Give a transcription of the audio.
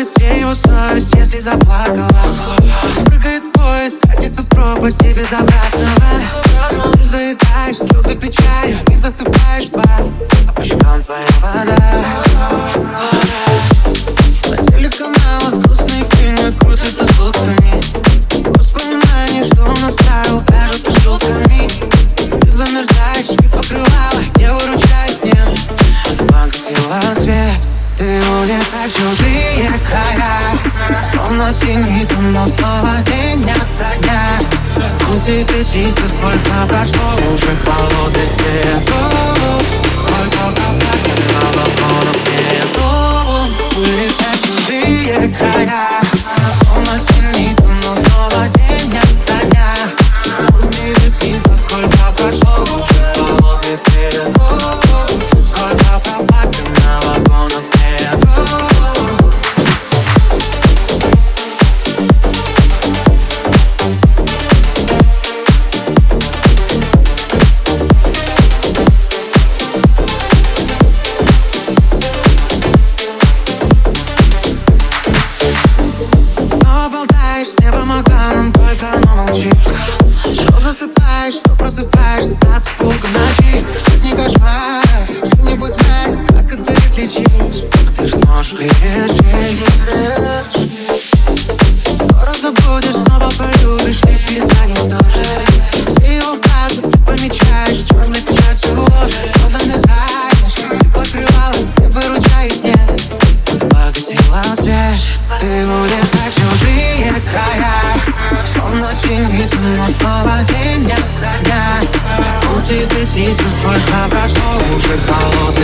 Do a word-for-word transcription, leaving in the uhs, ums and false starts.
совесть, где его совесть, если заплакала? Спрыгает в поезд, катится в пропасть и без обратного. Ты заедаешь слезы печалью и засыпаешь два, а по щекам твоя вода. На телеканалах грустные фильмы крутятся звуками. Воспоминания, что он оставил, кажутся шутками. Ты замерзаешь и покрывало не выручает, нет. Ты погасила свет, ты улетай в чужие края. Словно синица, но снова день от дня. Он тебе снится, сколько прошло уже холодных ветров. Сколько облаков на балконах нету. Улетай в чужие края. Словно синица, но снова день от дня. Он тебе снится, сколько прошло уже холодных ветров. Сколько облаков на балконах нету. С небом океаном, только оно молчит. Что засыпаешь, что просыпаешься от испуга ночи. Сотни кошмаров, кто-нибудь знает, как это излечить. Ты же сможешь пережить. Скоро забудешь, снова полюбишь, ведь перестанет дождь. Все его фразы ты помечаешь, черной печатью ложь. Но замерзаешь, ты покрывала, не выручает, нет. Ты погасила свет, ты улетай в чужие края. Словно синица, но снова день от дня. Он тебе снится, сколько прошло уже холодно.